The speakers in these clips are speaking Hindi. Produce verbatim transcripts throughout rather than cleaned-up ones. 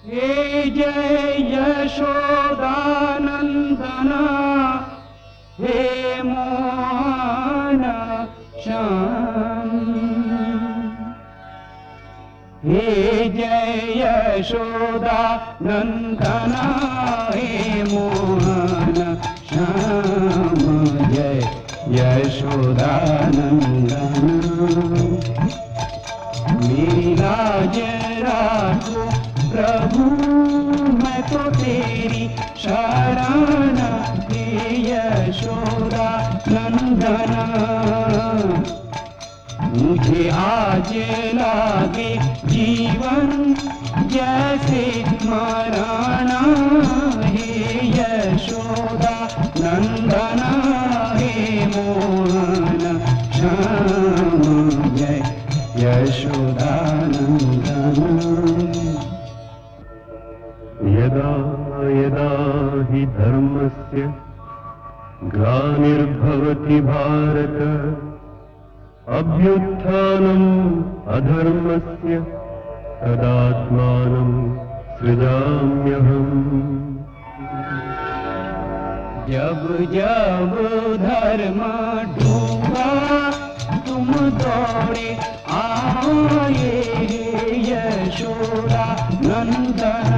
हे जय यशोदानंदन, हे मोहन श्याम। हे जय यशोदानंदन, हे मोहन श्याम। जय यशोदानंदन। मेरी लाज राखो प्रभु, मैं तो तेरी शरण, हे यशोदानंदन। मुझे आज लागे जीवन जैसे मरण, हे यशोदानंदन, हे मोहन श्याम। जय यशोदानंदन। यदा यदा हि धर्मस्य ग्लानिर्भवति भारत, अभ्युत्थानम् अधर्मस्य तदात्मानं सृजाम्यहम्। जब जब धर्म डूबा तुम दौड़े आए, यशोदानंदन।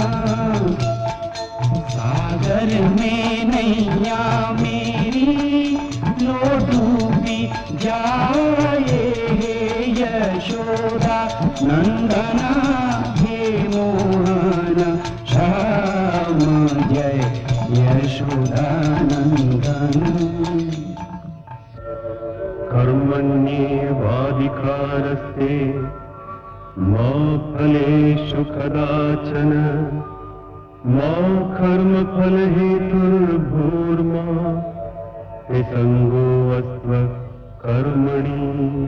सागर में नैया मेरी लो डूबी जाए, यशोदानंदन, हे मोहन श्याम। जय यशोदानंदन। कर्मण्येवाधिकारस्ते मा फलेषु कदाचन, मा कर्मफलहेतुर्भूर्मा ते संगोऽस्त्व कर्मणि।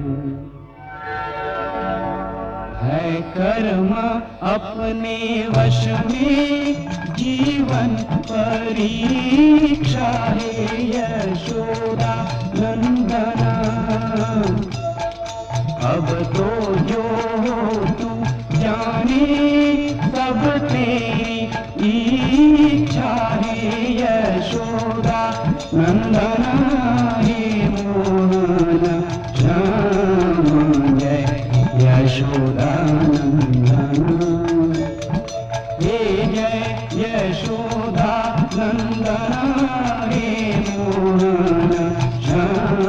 है कर्म अपने वश में, जीवन परीक्षा, है यशोदानंदन। अब तो जो तू जाने सब तेरी इच्छा, है यशोदानंदन, हे मोहन श्याम। जय यशोदानंदन। हे जय यशोदानंदन, हे मोहन श्याम।